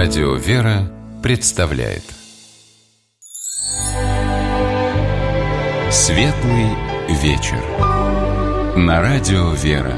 Радио «Вера» представляет Светлый вечер на Радио «Вера».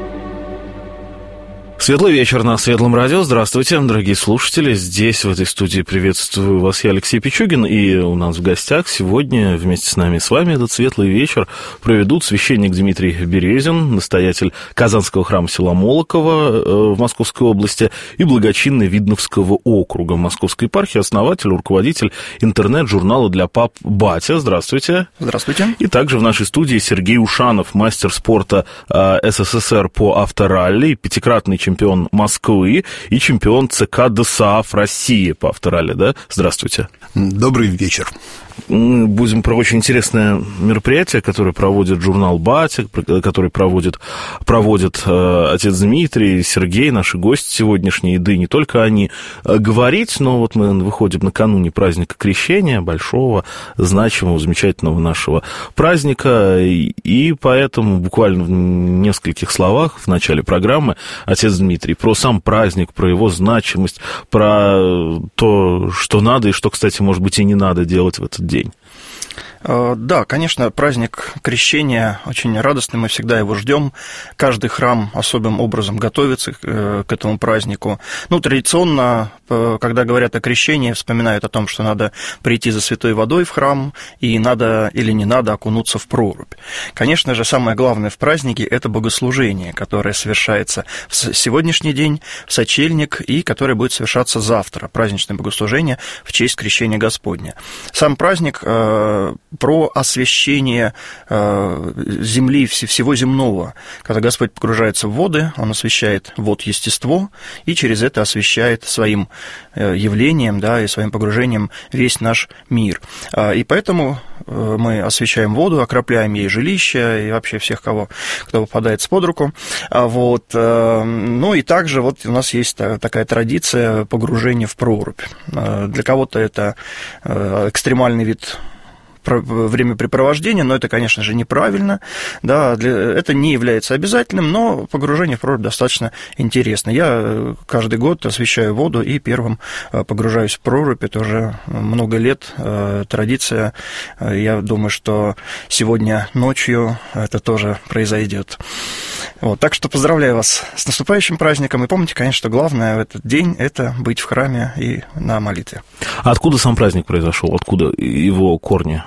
Светлый вечер на Светлом радио. Здравствуйте, дорогие слушатели. Здесь, в этой студии, приветствую вас, я Алексей Пичугин. И у нас в гостях сегодня вместе с нами и с вами этот светлый вечер проведут священник Дмитрий Березин, настоятель Казанского храма села Молоково в Московской области и благочинный Видновского округа Московской епархии, основатель, руководитель интернет-журнала для пап «Батя». Здравствуйте. Здравствуйте. И также в нашей студии Сергей Ушанов, мастер спорта СССР по авторалли, пятикратный чемпион Москвы и чемпион ЦК ДОСААФ России по авторалли, да? Здравствуйте. Добрый вечер. Мы будем про очень интересное мероприятие, которое проводит журнал «Батя», который проводит отец Дмитрий, Сергей, наши гости сегодняшние, да и не только они, говорить, но вот мы выходим накануне праздника Крещения, большого, значимого, замечательного нашего праздника, и поэтому буквально в нескольких словах в начале программы отец Дмитрий про сам праздник, про его значимость, про то, что надо и что, кстати, может быть, и не надо делать в этот день. Да, конечно, праздник Крещения очень радостный, мы всегда его ждем. Каждый храм особым образом готовится к этому празднику. Традиционно, когда говорят о крещении, вспоминают о том, что надо прийти за святой водой в храм, и надо или не надо окунуться в прорубь. Конечно же, самое главное в празднике – это богослужение, которое совершается в сегодняшний день, в сочельник, и которое будет совершаться завтра, праздничное богослужение в честь Крещения Господня. Сам праздник про освящение земли, всего земного. Когда Господь погружается в воды, Он освящает вод естество, и через это освящает своим явлением, да, и своим погружением весь наш мир. И поэтому мы освящаем воду, окропляем ей жилище и вообще всех, кто попадает под руку. И также у нас есть такая традиция погружения в прорубь. Для кого-то это экстремальный вид времяпрепровождения, но это, конечно же, неправильно, да, это не является обязательным, но погружение в прорубь достаточно интересно. Я каждый год освящаю воду и первым погружаюсь в прорубь, это уже много лет традиция, я думаю, что сегодня ночью это тоже произойдет. Так что поздравляю вас с наступающим праздником, и помните, конечно, что главное в этот день – это быть в храме и на молитве. А откуда сам праздник произошел? Откуда его корни?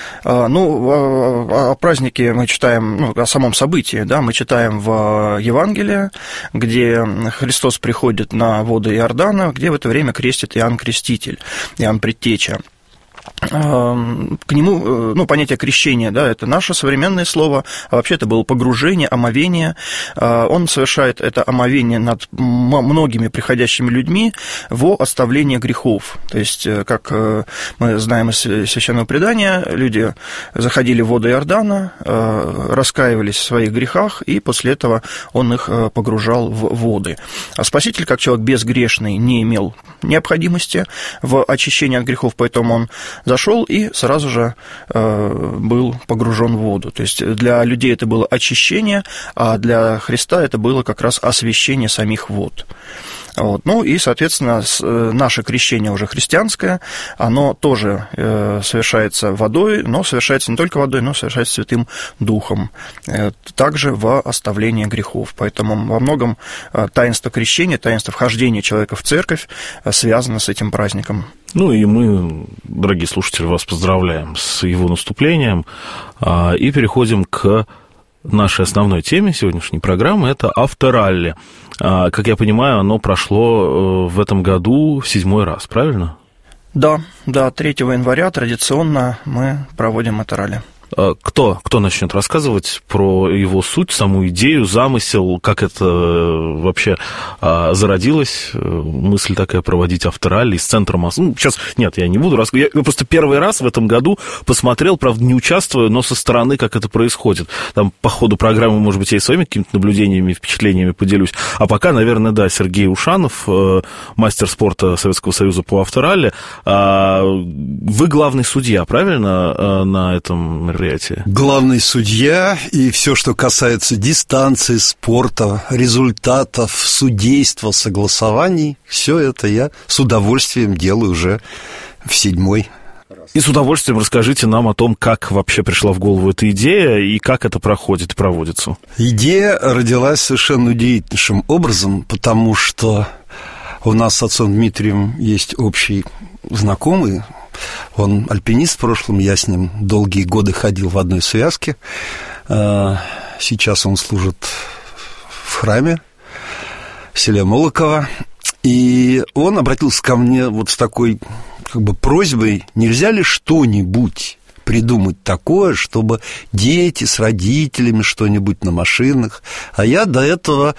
О празднике мы читаем, о самом событии, да, мы читаем в Евангелии, где Христос приходит на воды Иордана, где в это время крестит Иоанн Креститель, Иоанн Предтеча. К нему, понятие крещения, да, это наше современное слово, а вообще это было погружение, омовение. Он совершает это омовение над многими приходящими людьми во оставление грехов. То есть, как мы знаем из Священного Предания, люди заходили в воды Иордана, раскаивались в своих грехах, и после этого он их погружал в воды. А Спаситель, как человек безгрешный, не имел необходимости в очищении от грехов, поэтому он зашел и сразу же был погружен в воду. То есть для людей это было очищение, а для Христа это было как раз освящение самих вод. И, соответственно, наше крещение уже христианское, оно тоже совершается водой, но совершается не только водой, но совершается Святым Духом, также в оставлении грехов. Поэтому во многом таинство крещения, таинство вхождения человека в церковь связано с этим праздником. И мы, дорогие слушатели, вас поздравляем с его наступлением и переходим к нашей основной теме сегодняшней программы – это авторалли. Как я понимаю, оно прошло в этом году в 7-й раз, правильно? Да, 3 января традиционно мы проводим это ралли. Кто начнет рассказывать про его суть, саму идею, замысел, как это вообще зародилась, мысль такая проводить авторалли из центра Москвы? Сейчас, нет, я не буду рассказывать. Я просто первый раз в этом году посмотрел, правда, не участвуя, но со стороны, как это происходит. Там по ходу программы, может быть, я и своими какими-то наблюдениями, впечатлениями поделюсь. А пока, наверное, да, Сергей Ушанов, мастер спорта Советского Союза по авторалли. Вы главный судья, правильно, на этом мероприятии? мероприятие? Главный судья, и все, что касается дистанции, спорта, результатов, судейства, согласований, все это я с удовольствием делаю уже в 7-й. И с удовольствием расскажите нам о том, как вообще пришла в голову эта идея и как это проходит и проводится. Идея родилась совершенно удивительнейшим образом, потому что у нас с отцом Дмитрием есть общий знакомый. Он альпинист в прошлом, я с ним долгие годы ходил в одной связке. Сейчас он служит в храме в селе Молоково. И он обратился ко мне вот с такой просьбой: нельзя ли что-нибудь придумать такое, чтобы дети с родителями что-нибудь на машинах. А я до этого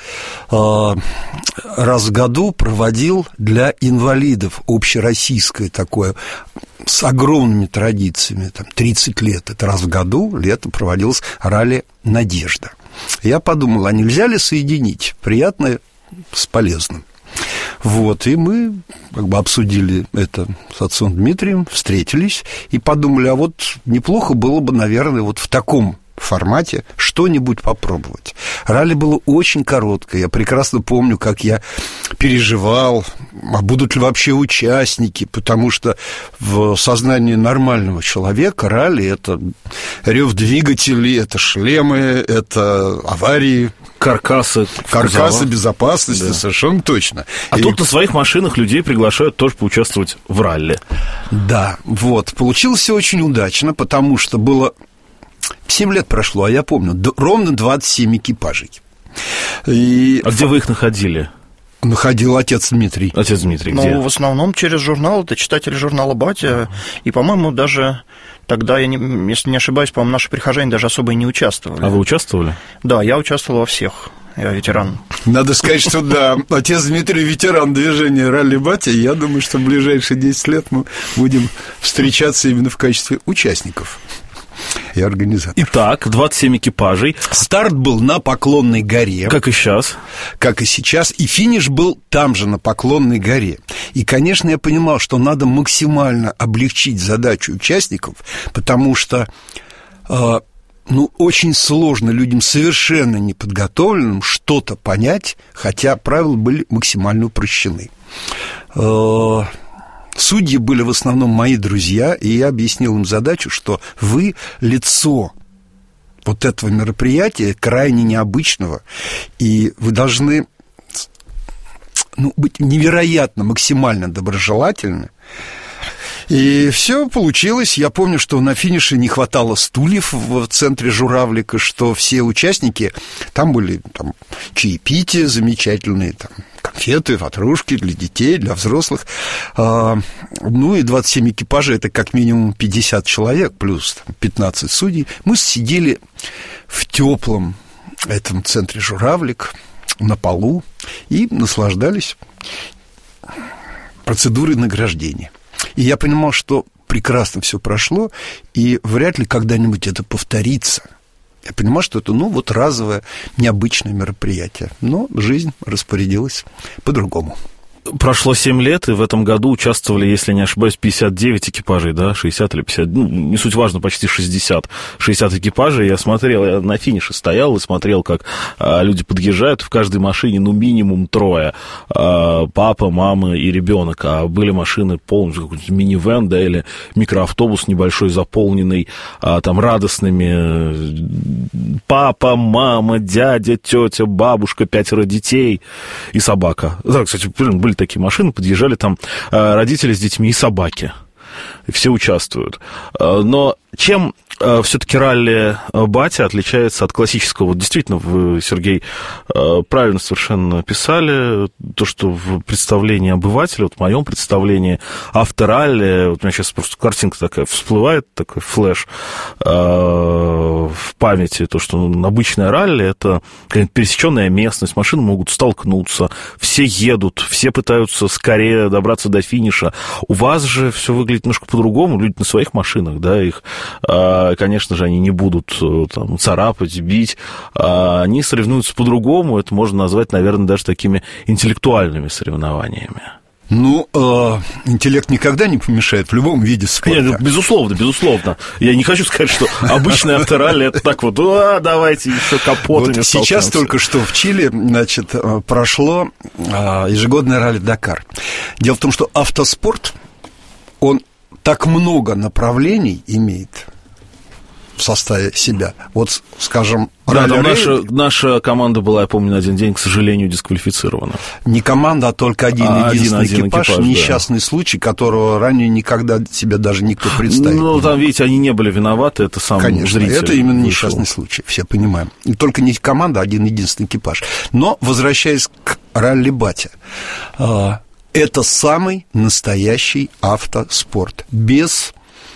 раз в году проводил для инвалидов общероссийское такое, с огромными традициями, 30 лет. Это раз в году, летом проводилось ралли «Надежда». Я подумал, а нельзя ли соединить приятное с полезным? Вот, и мы обсудили это с отцом Дмитрием, встретились и подумали, а вот неплохо было бы, наверное, вот в таком формате что-нибудь попробовать. Ралли было очень короткое. Я прекрасно помню, как я переживал, а будут ли вообще участники, потому что в сознании нормального человека ралли – это рев двигателей, это шлемы, это аварии, каркасы безопасности, да. Совершенно точно. А тут на своих машинах людей приглашают тоже поучаствовать в ралли. Да, вот. Получилось все очень удачно, потому что было 7 лет прошло, а я помню, ровно 27 экипажей. А где вы их находили? Находил отец Дмитрий. Отец Дмитрий, где? Ну, в основном через журнал, это читатели журнала «Батя», и, по-моему, даже тогда, если не ошибаюсь, по-моему, наши прихожане даже особо и не участвовали. А вы участвовали? Да, я участвовал во всех. Я ветеран. Надо сказать, что да, отец Дмитрий ветеран движения «Ралли Батя». Я думаю, что в ближайшие 10 лет мы будем встречаться именно в качестве участников и организаторов. Итак, 27 экипажей. Старт был на Поклонной горе. Как и сейчас. Как и сейчас. И финиш был там же, на Поклонной горе. И, конечно, я понимал, что надо максимально облегчить задачу участников, потому что очень сложно людям совершенно неподготовленным что-то понять, хотя правила были максимально упрощены. Судьи были в основном мои друзья, и я объяснил им задачу, что вы лицо вот этого мероприятия, крайне необычного, и вы должны быть невероятно, максимально доброжелательны. И все получилось. Я помню, что на финише не хватало стульев в центре журавлика, что все участники, там были чаепития замечательные, конфеты, ватрушки для детей, для взрослых. И 27 экипажей, это как минимум 50 человек, плюс 15 судей. Мы сидели в теплом этом центре журавлик на полу и наслаждались процедурой награждения. И я понимал, что прекрасно все прошло, и вряд ли когда-нибудь это повторится. Я понимал, что это, разовое, необычное мероприятие. Но жизнь распорядилась по-другому. Прошло 7 лет, и в этом году участвовали, если не ошибаюсь, 59 экипажей, да, 60 или 50, не суть важно, почти 60 экипажей. Я смотрел, я на финише стоял и смотрел, как люди подъезжают, в каждой машине, минимум 3, папа, мама и ребенок, а были машины полностью, какой-нибудь минивэн, да, или микроавтобус небольшой, заполненный радостными папа, мама, дядя, тетя, бабушка, 5 детей и собака. Да, кстати, были такие машины, подъезжали там родители с детьми и собаки. И все участвуют. Но чем все-таки ралли «Батя» отличается от классического? Действительно, вы, Сергей, правильно совершенно писали, то, что в представлении обывателя, в моем представлении авторалли, у меня сейчас просто картинка такая всплывает, такой флеш в памяти, то, что обычное ралли — это какая-нибудь пересеченная местность, машины могут столкнуться, все едут, все пытаются скорее добраться до финиша. У вас же все выглядит немножко по-другому, люди на своих машинах, да, их, конечно же, они не будут царапать, бить, они соревнуются по-другому, это можно назвать, наверное, даже такими интеллектуальными соревнованиями. Ну, интеллект никогда не помешает в любом виде спорта. Нет, безусловно. Я не хочу сказать, что обычный авторалли это так вот, давайте еще капотами. Вот сейчас только что в Чили, значит, прошло ежегодное ралли-Дакар. Дело в том, что автоспорт, он так много направлений имеет в составе себя. Вот, скажем, да, там наша команда была, я помню, на один день, к сожалению, дисквалифицирована. Не команда, а только один экипаж, несчастный случай, которого ранее никогда себе даже никто представить не мог. Там, видите, они не были виноваты, это сам конечно, зритель. Это именно несчастный случай, все понимаем. И только не команда, а один единственный экипаж. Но, возвращаясь к ралли-бате, это самый настоящий автоспорт. Без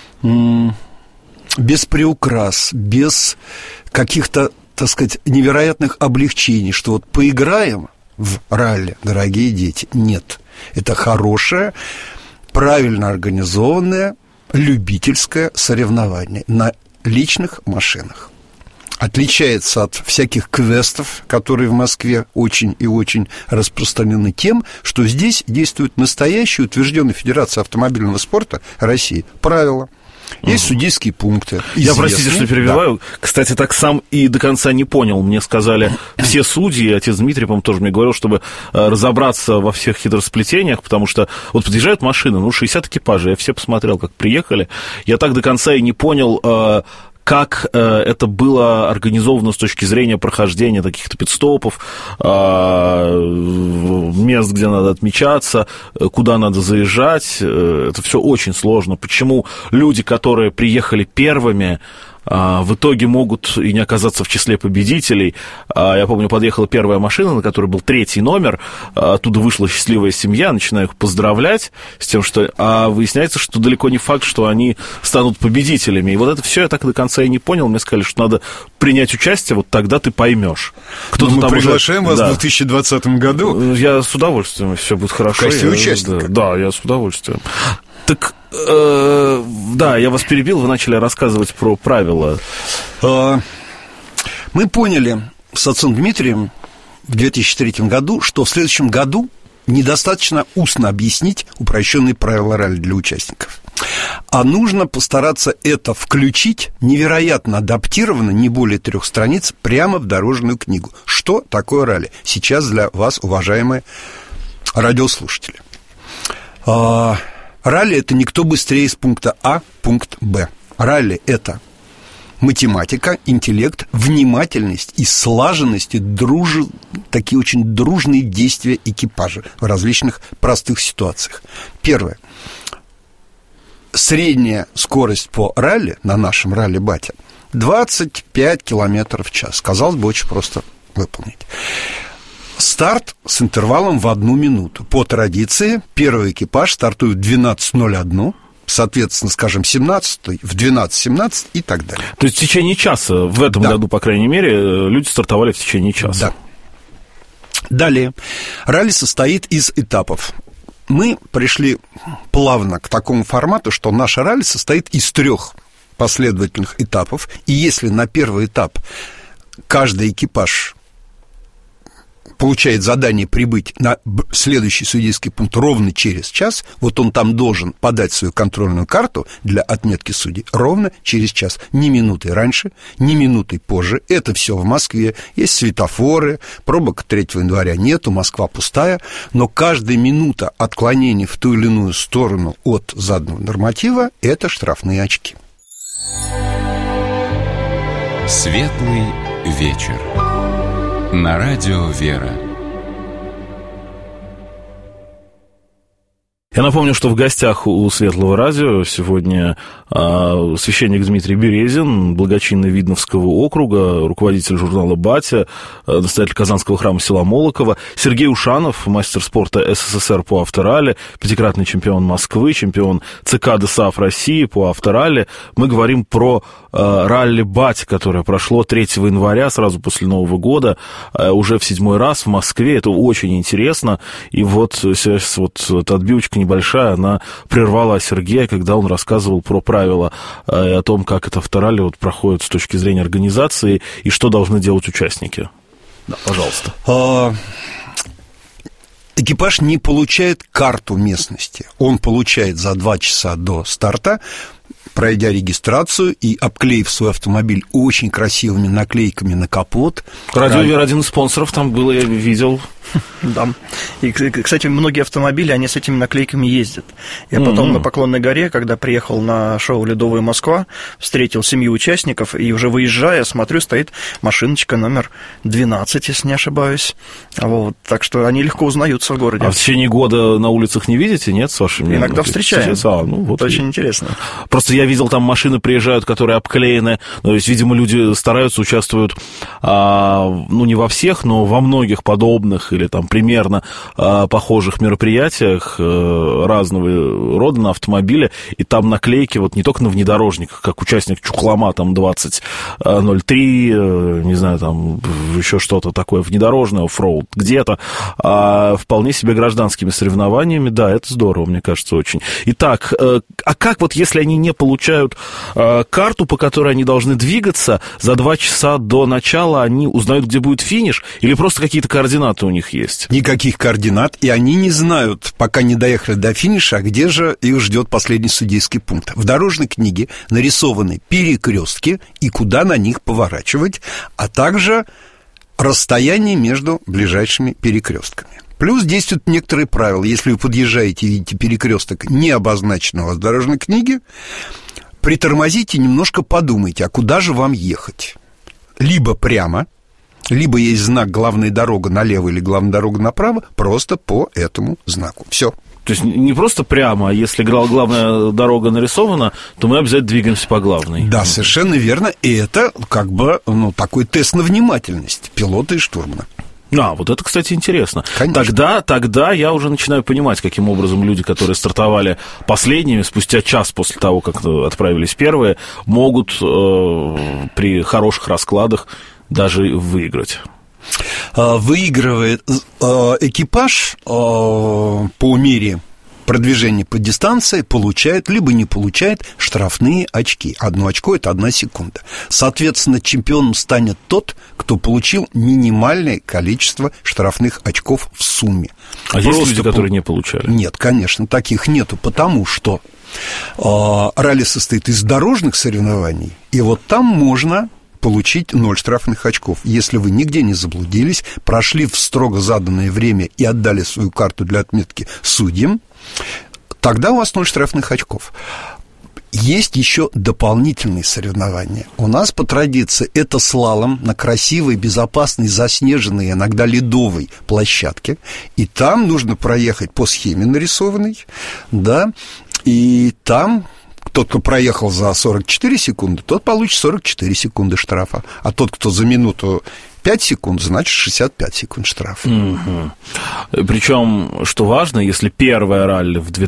приукрас, без каких-то, так сказать, невероятных облегчений, что вот поиграем в ралли, дорогие дети. Нет. Это хорошее, правильно организованное, любительское соревнование на личных машинах. Отличается от всяких квестов, которые в Москве очень и очень распространены, тем, что здесь действуют настоящие, утвержденные Федерацией автомобильного спорта России правила. Есть судейские пункты. Я, простите, что перебиваю. Да. Кстати, так сам и до конца не понял. Мне сказали все судьи, отец Дмитрий, по-моему, тоже мне говорил, чтобы разобраться во всех хитросплетениях, потому что вот подъезжают машины, 60 экипажей, я все посмотрел, как приехали. Я так до конца и не понял, как это было организовано с точки зрения прохождения каких-то пит-стопов, мест, где надо отмечаться, куда надо заезжать. Это все очень сложно. Почему люди, которые приехали первыми, в итоге могут и не оказаться в числе победителей. Я помню, подъехала первая машина, на которой был 3-й номер, оттуда вышла счастливая семья, начинаю их поздравлять с тем, что... А выясняется, что далеко не факт, что они станут победителями. И вот это все я так до конца и не понял. Мне сказали, что надо принять участие, вот тогда ты поймешь. Мы приглашаем вас в 2020 году. Я с удовольствием, все будет хорошо. В качестве участника. Да, я с удовольствием. Так, да, я вас перебил, вы начали рассказывать про правила. Мы поняли с отцом Дмитрием в 2003 году, что в следующем году недостаточно устно объяснить упрощенные правила ралли для участников, а нужно постараться это включить невероятно адаптированно, не более 3 страниц, прямо в дорожную книгу. Что такое ралли? Сейчас для вас, уважаемые радиослушатели. Ралли – это не кто быстрее из пункта А в пункт Б. Ралли – это математика, интеллект, внимательность и слаженность, и такие очень дружные действия экипажа в различных простых ситуациях. Первое. Средняя скорость по ралли на нашем ралли-бате 25 км в час. Казалось бы, очень просто выполнить. Старт с интервалом в 1 минуту. По традиции, первый экипаж стартует в 12:01, соответственно, скажем, 17-й в 12:17 и так далее. То есть в течение часа, в этом году, по крайней мере, люди стартовали в течение часа. Да. Далее. Ралли состоит из этапов. Мы пришли плавно к такому формату, что наше ралли состоит из 3 последовательных этапов, и если на первый этап каждый экипаж получает задание прибыть на следующий судейский пункт ровно через час, вот он там должен подать свою контрольную карту для отметки судей ровно через час. Ни минуты раньше, ни минуты позже. Это все в Москве. Есть светофоры, пробок 3 января нету, Москва пустая, но каждая минута отклонения в ту или иную сторону от заданного норматива – это штрафные очки. Светлый вечер. На радио «Вера». Я напомню, что в гостях у Светлого радио сегодня священник Дмитрий Березин, благочинный Видновского округа, руководитель журнала «Батя», настоятель Казанского храма села Молоково, Сергей Ушанов, мастер спорта СССР по авторалли, 5-кратный чемпион Москвы, чемпион ЦК ДСАФ России по авторалли. Мы говорим про ралли «Батя», которое прошло 3 января, сразу после Нового года, уже в 7-й раз в Москве. Это очень интересно. И вот сейчас вот эта отбивочка небольшая, она прервала Сергея, когда он рассказывал про правила и о том, как это авторалли вот проходит с точки зрения организации и что должны делать участники. Да, пожалуйста. экипаж не получает карту местности. Он получает за 2 часа до старта, пройдя регистрацию и обклеив свой автомобиль очень красивыми наклейками на капот. Радио Вера один из спонсоров там был, я видел. Да. И, кстати, многие автомобили, они с этими наклейками ездят. Я потом на Поклонной горе, когда приехал на шоу «Ледовая Москва», встретил 7 участников, и уже выезжая, смотрю, стоит машиночка номер 12, если не ошибаюсь. Вот. Так что они легко узнаются в городе. А в течение года на улицах не видите, нет, с вашими? Иногда встречаем. Вот это очень интересно. Просто я видел, там машины приезжают, которые обклеены. То есть, видимо, люди стараются, участвуют, не во всех, но во многих подобных или там примерно похожих мероприятиях разного рода на автомобиле, и там наклейки вот не только на внедорожниках, как участник Чухлома, там 2003, не знаю, там еще что-то такое внедорожное, оффроуд где-то, а вполне себе гражданскими соревнованиями, да, это здорово, мне кажется, очень. Итак, а как вот если они не получают карту, по которой они должны двигаться, за 2 часа до начала они узнают, где будет финиш, или просто какие-то координаты у них есть? Никаких координат, и они не знают, пока не доехали до финиша, где же их ждет последний судейский пункт. В дорожной книге нарисованы перекрестки и куда на них поворачивать, а также расстояние между ближайшими перекрестками. Плюс действуют некоторые правила. Если вы подъезжаете и видите перекресток, не обозначенного в дорожной книге, притормозите, немножко подумайте, а куда же вам ехать? Либо прямо, либо есть знак «Главная дорога налево» или «Главная дорога направо», просто по этому знаку. Все. То есть не просто прямо, а если главная дорога нарисована, то мы обязательно двигаемся по главной. Да, совершенно верно. И это как бы такой тест на внимательность пилота и штурмана. Вот это, кстати, интересно. Конечно. Тогда я уже начинаю понимать, каким образом люди, которые стартовали последними, спустя час после того, как отправились первые, могут при хороших раскладах даже выиграть. Выигрывает экипаж по мере продвижения по дистанции, получает, либо не получает штрафные очки. 1 очко – это 1 секунда. Соответственно, чемпионом станет тот, кто получил минимальное количество штрафных очков в сумме. А есть люди, которые не получали? Нет, конечно, таких нету, потому что ралли состоит из дорожных соревнований, и вот там можно получить 0 штрафных очков. Если вы нигде не заблудились, прошли в строго заданное время и отдали свою карту для отметки судьям, тогда у вас 0 штрафных очков. Есть еще дополнительные соревнования. У нас по традиции это слалом на красивой, безопасной, заснеженной, иногда ледовой площадке. И там нужно проехать по схеме нарисованной, да, и там тот, кто проехал за 44 секунды, тот получит 44 секунды штрафа. А тот, кто за минуту 5 секунд, значит 65 секунд штрафа. Причем, что важно, если первое ралли в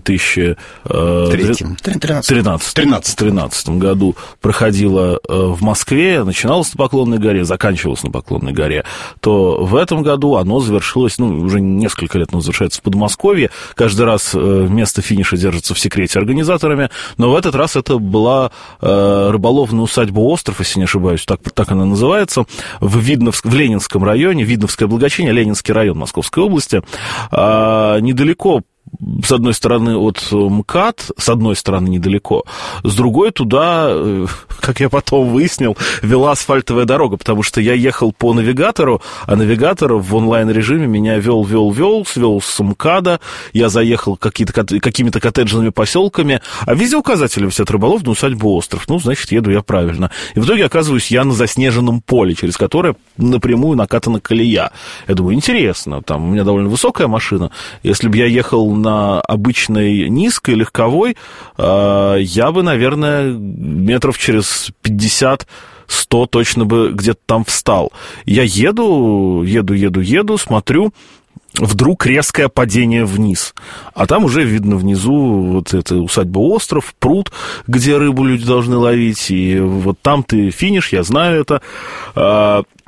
2013 году проходило в Москве, начиналось на Поклонной горе, заканчивалось на Поклонной горе, то в этом году оно завершилось, уже несколько лет оно завершается в Подмосковье. Каждый раз место финиша держится в секрете организаторами, но в этот раз это была рыболовная усадьба «Остров», если не ошибаюсь, так она называется, в Ленинском районе, Видновское благочиние, Ленинский район Московской области, недалеко, с одной стороны, от МКАД, с одной стороны, недалеко, с другой туда, как я потом выяснил, вела асфальтовая дорога, потому что я ехал по навигатору, а навигатор в онлайн-режиме меня вел с МКАДа, я заехал какими-то коттеджными поселками, а везде указатели висят: рыболовная усадьба «Остров». Значит, еду я правильно. И в итоге оказываюсь я на заснеженном поле, через которое напрямую накатана колея. Я думаю, интересно, там у меня довольно высокая машина, если бы я ехал на обычной низкой, легковой, я бы, наверное, метров через 50-100 точно бы где-то там встал. Я еду, смотрю, вдруг резкое падение вниз. А там уже видно внизу вот эта усадьба «Остров», пруд, где рыбу люди должны ловить, и вот там ты финиш, я знаю это.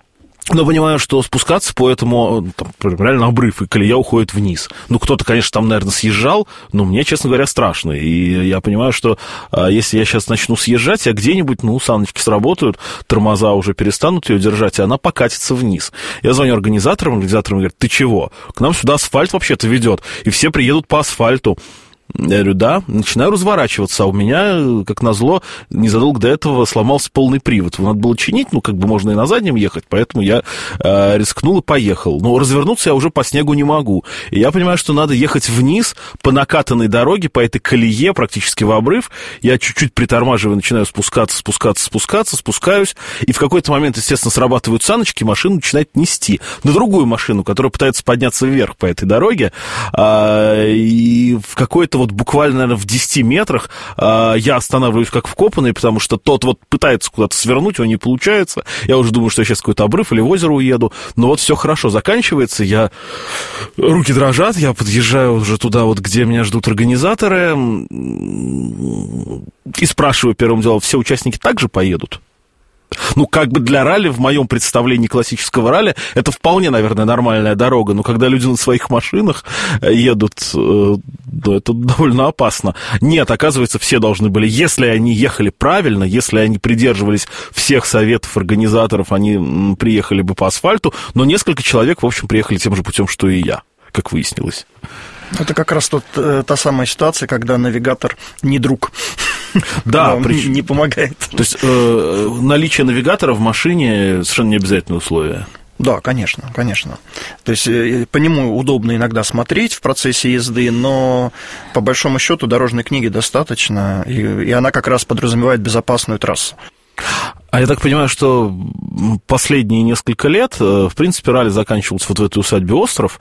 Но понимаю, что спускаться по этому, там, реально обрыв, и колея уходит вниз. Ну, кто-то, конечно, там, наверное, съезжал, но мне, честно говоря, страшно. И я понимаю, что если я сейчас начну съезжать, я где-нибудь, саночки сработают, тормоза уже перестанут ее держать, и она покатится вниз. Я звоню организаторам говорят, ты чего? К нам сюда асфальт вообще-то ведет, и все приедут по асфальту. Я говорю, да, начинаю разворачиваться, а у меня, как назло, незадолго до этого сломался полный привод. Его надо было чинить, можно и на заднем ехать, поэтому я рискнул и поехал. Но развернуться я уже по снегу не могу. И я понимаю, что надо ехать вниз по накатанной дороге, по этой колее, практически в обрыв. Я чуть-чуть притормаживаю, начинаю спускаюсь, и в какой-то момент, естественно, срабатывают саночки, машину начинает нести на другую машину, которая пытается подняться вверх по этой дороге, и в какой-то буквально, наверное, в 10 метрах я останавливаюсь как вкопанный, потому что тот пытается куда-то свернуть, его не получается. Я уже думаю, что я сейчас какой-то обрыв или в озеро уеду. Но все хорошо заканчивается, руки дрожат, я подъезжаю уже туда, где меня ждут организаторы, и спрашиваю первым делом, все участники также поедут? Для ралли, в моем представлении классического ралли, это вполне, наверное, нормальная дорога, но когда люди на своих машинах едут, это довольно опасно. Нет, оказывается, все должны были, если они ехали правильно, если они придерживались всех советов организаторов, они приехали бы по асфальту, но несколько человек, в общем, приехали тем же путем, что и я, как выяснилось. Это как раз та самая ситуация, когда навигатор не друг. Да, не помогает. То есть наличие навигатора в машине совершенно не обязательное условие. Да, конечно. То есть по нему удобно иногда смотреть в процессе езды, но по большому счету дорожной книги достаточно, и она как раз подразумевает безопасную трассу. А я так понимаю, что последние несколько лет, в принципе, ралли заканчивался в этой усадьбе «Остров»,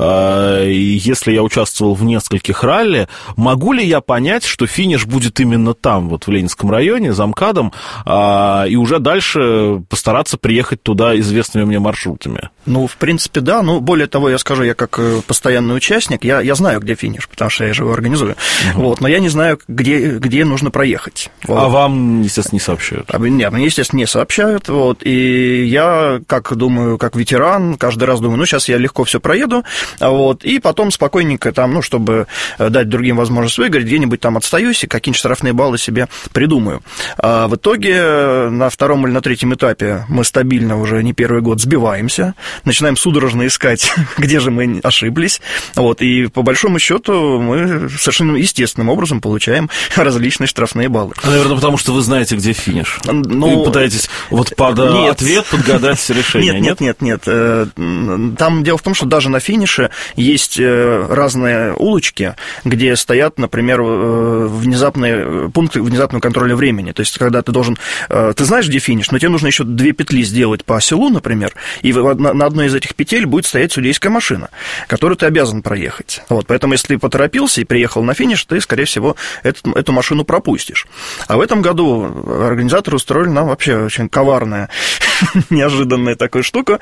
и если я участвовал в нескольких ралли, могу ли я понять, что финиш будет именно там, в Ленинском районе, за МКАДом, и уже дальше постараться приехать туда известными мне маршрутами? В принципе, да, более того, я скажу, я как постоянный участник, я знаю, где финиш, потому что я же его организую, но я не знаю, где нужно проехать. А вам, естественно, не сообщают? Нет, мне, естественно, не сообщают, и я, как ветеран, каждый раз думаю, сейчас я легко все проеду, и потом спокойненько чтобы дать другим возможность выиграть, где-нибудь там отстаюсь и какие-нибудь штрафные баллы себе придумаю. А в итоге на втором или на третьем этапе мы стабильно уже не первый год сбиваемся, начинаем судорожно искать, где же мы ошиблись, и по большому счету мы совершенно естественным образом получаем различные штрафные баллы. Наверное, потому что вы знаете, где финиш. Вы пытаетесь под ответ подгадать решение, нет? Там дело в том, что даже на финише есть разные улочки, где стоят, например, внезапные пункты внезапного контроля времени. То есть, когда ты должен... Ты знаешь, где финиш, но тебе нужно еще 2 петли сделать по селу, например, и на одной из этих петель будет стоять судейская машина, которую ты обязан проехать. Поэтому, если ты поторопился и приехал на финиш, ты, скорее всего, эту машину пропустишь. А в этом году организаторы устроили нам вообще очень коварная, неожиданная такая штука.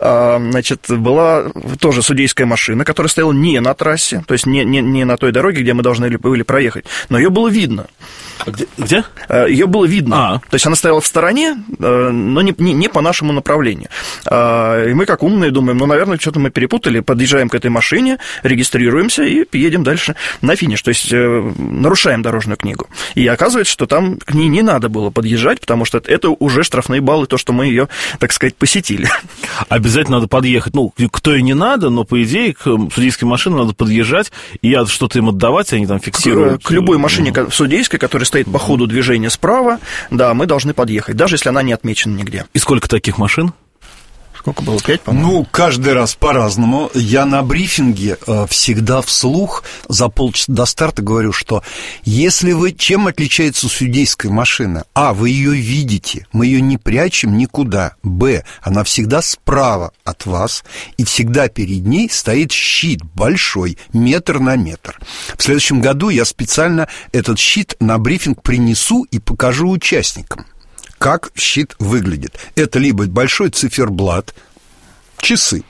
Была тоже судейская машина, которая стояла не на трассе, то есть не на той дороге, где мы должны были проехать, но ее было видно. Где? Ее было видно. То есть она стояла в стороне, но не по нашему направлению. И мы, как умные, думаем, наверное, что-то мы перепутали, подъезжаем к этой машине, регистрируемся и едем дальше на финиш. То есть нарушаем дорожную книгу. И оказывается, что там к ней не надо было подъезжать, потому что это уже штрафные баллы, то, что мы ее, так сказать, посетили. Обязательно надо подъехать. Кто и не надо, но, по идее, к судейской машине надо подъезжать, и что-то им отдавать, они там фиксируют. К любой машине судейской, которая стоит по ходу движения справа, да, мы должны подъехать, даже если она не отмечена нигде. И сколько таких машин? Сколько было? 5, по-моему? Каждый раз по-разному. Я на брифинге всегда вслух за полчаса до старта говорю, что чем отличается судейская машина? Вы ее видите, мы ее не прячем никуда. Она всегда справа от вас, и всегда перед ней стоит щит большой, 1 метр на метр. В следующем году я специально этот щит на брифинг принесу и покажу участникам, как щит выглядит. Это либо большой циферблат, часы,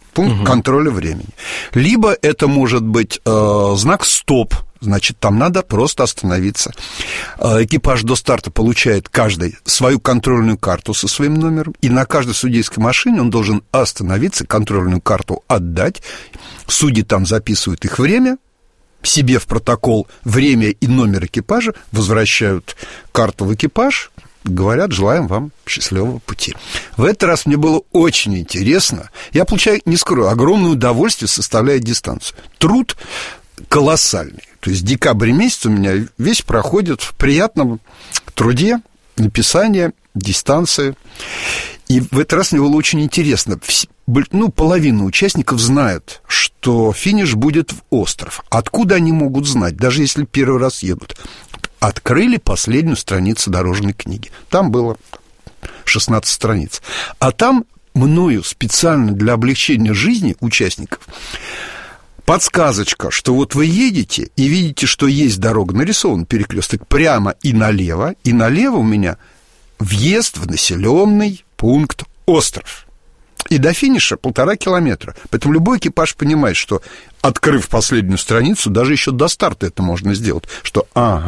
Пункт контроля времени. Либо это может быть знак «стоп», значит, там надо просто остановиться. Экипаж до старта получает каждый свою контрольную карту со своим номером, и на каждой судейской машине он должен остановиться, контрольную карту отдать. Судьи там записывают их время, себе в протокол время и номер экипажа, возвращают карту в экипаж, говорят: желаем вам счастливого пути. В этот раз мне было очень интересно. Я получаю, не скрою, огромное удовольствие, составляя дистанцию. Труд колоссальный. То есть декабрь месяц у меня весь проходит в приятном труде, написания, дистанции. И в этот раз мне было очень интересно. Половина участников знают, что финиш будет в остров. Откуда они могут знать, даже если первый раз едут? Открыли последнюю страницу дорожной книги. Там было 16 страниц. А там мною специально для облегчения жизни участников подсказочка, что вот вы едете и видите, что есть дорога, нарисован перекресток прямо и налево у меня въезд в населенный пункт остров. И до финиша 1,5 километра. Поэтому любой экипаж понимает, что, открыв последнюю страницу, даже еще до старта это можно сделать, что,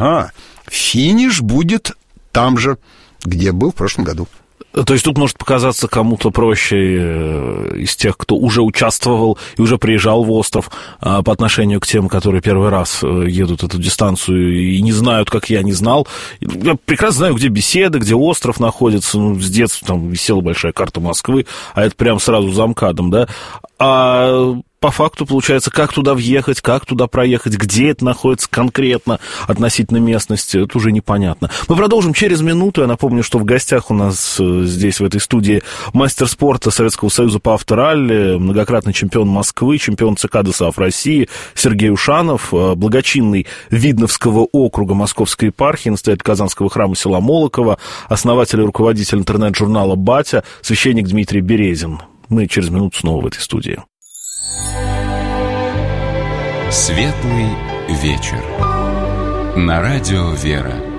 финиш будет там же, где был в прошлом году. То есть тут может показаться кому-то проще из тех, кто уже участвовал и уже приезжал в остров, по отношению к тем, которые первый раз едут эту дистанцию и не знают, как я не знал. Я прекрасно знаю, где беседа, где остров находится. С детства там висела большая карта Москвы, а это прям сразу за МКАДом, да? А по факту, получается, как туда въехать, как туда проехать, где это находится конкретно относительно местности, это уже непонятно. Мы продолжим через минуту. Я напомню, что в гостях у нас здесь, в этой студии, мастер спорта Советского Союза по авторалли, многократный чемпион Москвы, чемпион ЦК ДОСААФ России Сергей Ушанов, благочинный Видновского округа Московской епархии, настоятель Казанского храма села Молоково, основатель и руководитель интернет-журнала «Батя», священник Дмитрий Березин. Мы через минуту снова в этой студии. Светлый вечер. На радио «Вера».